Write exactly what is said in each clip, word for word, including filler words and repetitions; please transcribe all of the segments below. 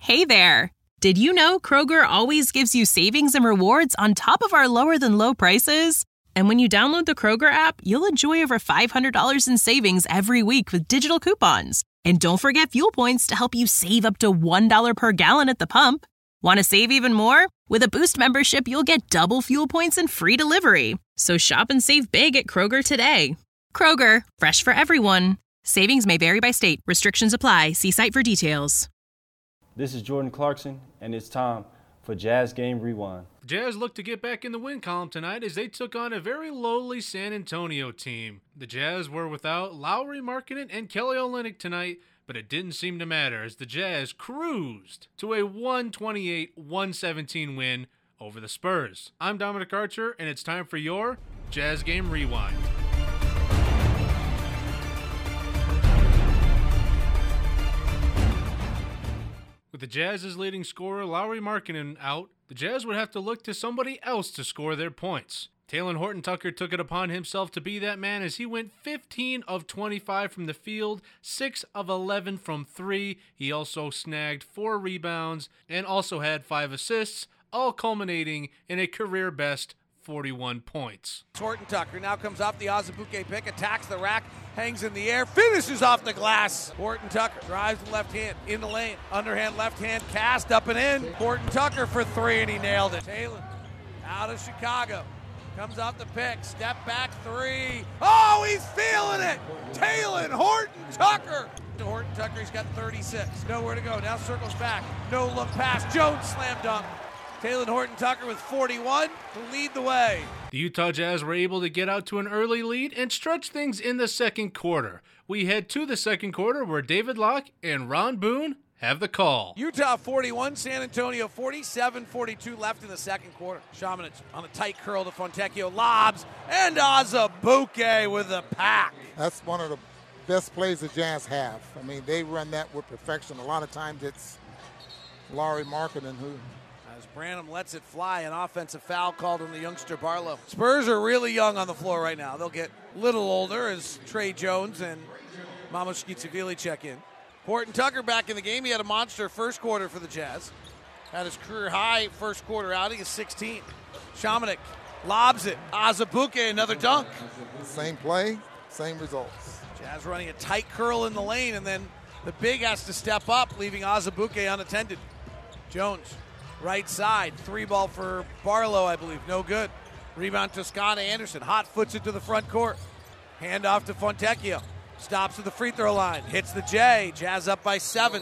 Hey there! Did you know Kroger always gives you savings and rewards on top of our lower-than-low prices? And when you download the Kroger app, you'll enjoy over five hundred dollars in savings every week with digital coupons. And don't forget fuel points to help you save up to one dollar per gallon at the pump. Want to save even more? With a Boost membership, you'll get double fuel points and free delivery. So shop and save big at Kroger today. Kroger, fresh for everyone. Savings may vary by state. Restrictions apply. See site for details. This is Jordan Clarkson, and it's time for Jazz Game Rewind. The Jazz look to get back in the win column tonight as they took on a very lowly San Antonio team. The Jazz were without Lauri Markkanen and Kelly Olynyk tonight, but it didn't seem to matter as the Jazz cruised to a one twenty-eight one seventeen win over the Spurs. I'm Dominic Archer, and it's time for your Jazz Game Rewind. With the Jazz's leading scorer Lauri Markkanen out, the Jazz would have to look to somebody else to score their points. Talen Horton-Tucker took it upon himself to be that man as he went fifteen of twenty-five from the field, six of eleven from three. He also snagged four rebounds and also had five assists, all culminating in a career-best forty-one points. Horton-Tucker now comes off the Azubuike pick, attacks the rack, hangs in the air, finishes off the glass. Horton-Tucker drives the left hand in the lane, underhand left hand cast up and in. Horton-Tucker for three, and he nailed it. Talen out of Chicago. Comes off the pick, step back three. Oh, he's feeling it! Talen Horton-Tucker! Horton-Tucker, he's got thirty-six. Nowhere to go, now circles back. No look pass, Jones slam dunk. Talen Horton-Tucker with forty-one to lead the way. The Utah Jazz were able to get out to an early lead and stretch things in the second quarter. We head to the second quarter where David Locke and Ron Boone have the call. Utah forty-one, San Antonio forty-seven forty-two left in the second quarter. Šamanić on a tight curl to Fontecchio, lobs, and Azubuike with a pack. That's one of the best plays the Jazz have. I mean, they run that with perfection. A lot of times it's Lauri Markkanen who... As Branham lets it fly, an offensive foul called on the youngster Barlow. Spurs are really young on the floor right now. They'll get a little older as Tre Jones and Mamukelashvili check in. Horton-Tucker back in the game. He had a monster first quarter for the Jazz. Had his career high first quarter outing of sixteen. Šamanić lobs it. Azubuike, another dunk. Same play, same results. Jazz running a tight curl in the lane, and then the big has to step up, leaving Azubuike unattended. Jones, right side, three ball for Barlow, I believe. No good. Rebound Toscano Anderson. Hot foots it to the front court. Hand off to Fontecchio. Stops at the free throw line. Hits the J. Jazz up by seven.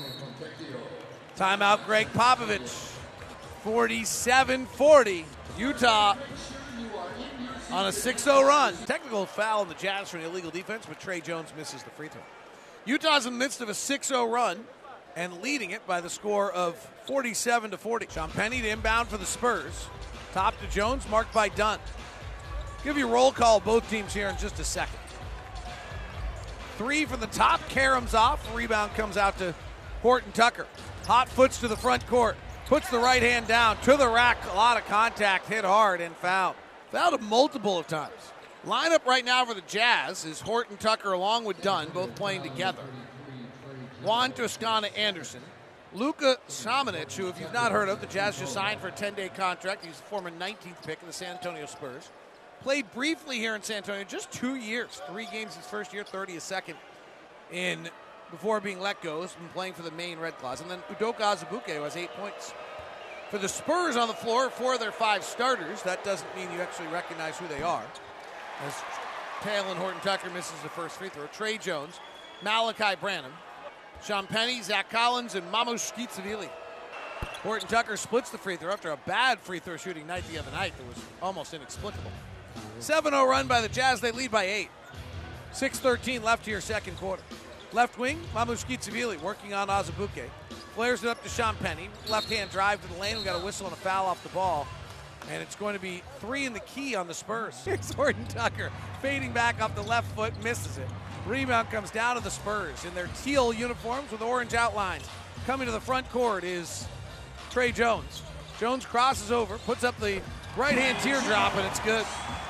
Timeout Greg Popovich. forty-seven forty. Utah on a six oh run. Technical foul on the Jazz for an illegal defense, but Tre Jones misses the free throw. Utah's in the midst of a six oh run and leading it by the score of forty-seven to forty. Champagnie to inbound for the Spurs. Top to Jones, marked by Dunn. Give you a roll call both teams here in just a second. Three from the top, Karam's off. Rebound comes out to Horton-Tucker. Hot foots to the front court. Puts the right hand down to the rack. A lot of contact, hit hard, and fouled. Fouled him multiple of times. Lineup right now for the Jazz is Horton-Tucker along with Dunn, both playing together. Juan Toscano Anderson. Luka Šamanić, who if you've not heard of, the Jazz just signed for a ten-day contract. He's the former nineteenth pick of the San Antonio Spurs. Played briefly here in San Antonio, just two years. Three games his first year, thirty his second in before being let go. He's been playing for the Maine Red Claws. And then Udoka Azubuike, who has eight points. For the Spurs on the floor, four of their five starters. That doesn't mean you actually recognize who they are. As Talen Horton-Tucker misses the first free throw. Tre Jones, Malachi Branham, Champagnie, Zach Collins, and Mamukelashvili. Horton-Tucker splits the free throw after a bad free throw shooting night the other night that was almost inexplicable. seven oh run by the Jazz. They lead by eight. six thirteen left here, second quarter. Left wing, Mamukelashvili working on Azubuike. Flares it up to Champagnie. Left-hand drive to the lane. We got a whistle and a foul off the ball. And it's going to be three in the key on the Spurs. Here's Horton-Tucker fading back off the left foot, misses it. Rebound comes down to the Spurs in their teal uniforms with orange outlines. Coming to the front court is Tre Jones. Jones crosses over, puts up the right-hand teardrop, and it's good.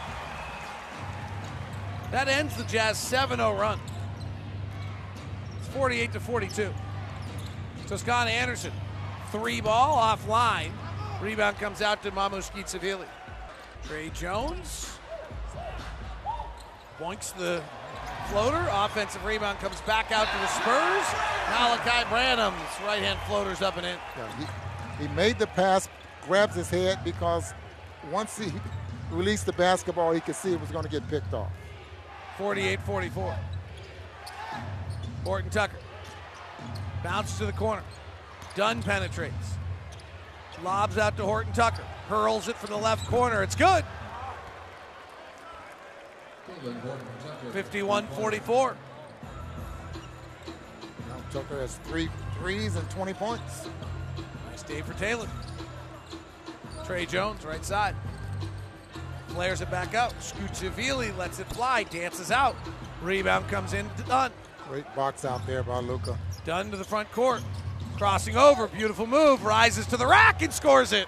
That ends the Jazz seven oh run. It's forty-eight to forty-two. Toscano Anderson three ball offline. Rebound comes out to Mamush Gitsavili. Trey Jones boinks the floater. Offensive rebound comes back out to the Spurs. Malachi Branham's right-hand floater's up and in. Yeah, he, he made the pass, grabs his head because once he released the basketball, he could see it was going to get picked off. forty-eight forty-four. Horton Tucker. Bounce to the corner. Dunn penetrates. Lobs out to Horton Tucker. Hurls it from the left corner. It's good. fifty-one forty-four. Now Tucker has three threes and twenty points. Nice day for Taylor. Trey Jones, right side. Flares it back out. Scucciavili lets it fly, dances out. Rebound comes in to Dunn. Great box out there by Luka. Dunn to the front court. Crossing over, beautiful move, rises to the rack and scores it.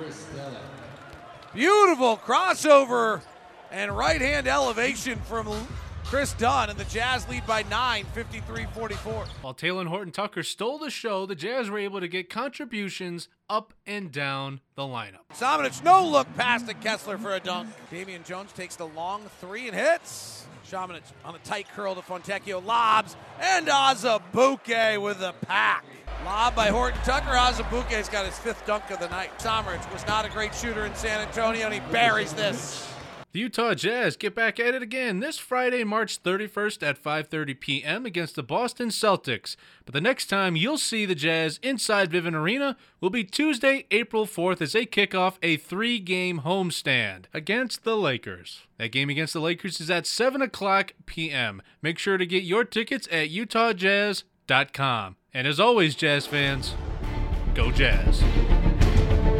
Beautiful crossover and right-hand elevation from Chris Dunn, and the Jazz lead by nine, fifty-three forty-four. While Taylor Horton Tucker stole the show, the Jazz were able to get contributions up and down the lineup. Samanic, no look past to Kessler for a dunk. Damian Jones takes the long three and hits. Samanic on a tight curl to Fontecchio, lobs, and Azubuike with a pack. Lob by Horton Tucker. Azubuike's got his fifth dunk of the night. Samanic was not a great shooter in San Antonio, and he buries this. The Utah Jazz get back at it again this Friday, March thirty-first at five thirty p.m. against the Boston Celtics. But the next time you'll see the Jazz inside Vivint Arena will be Tuesday, April fourth, as they kick off a three-game homestand against the Lakers. That game against the Lakers is at seven o'clock p.m. Make sure to get your tickets at utah jazz dot com. And as always, Jazz fans, go Jazz.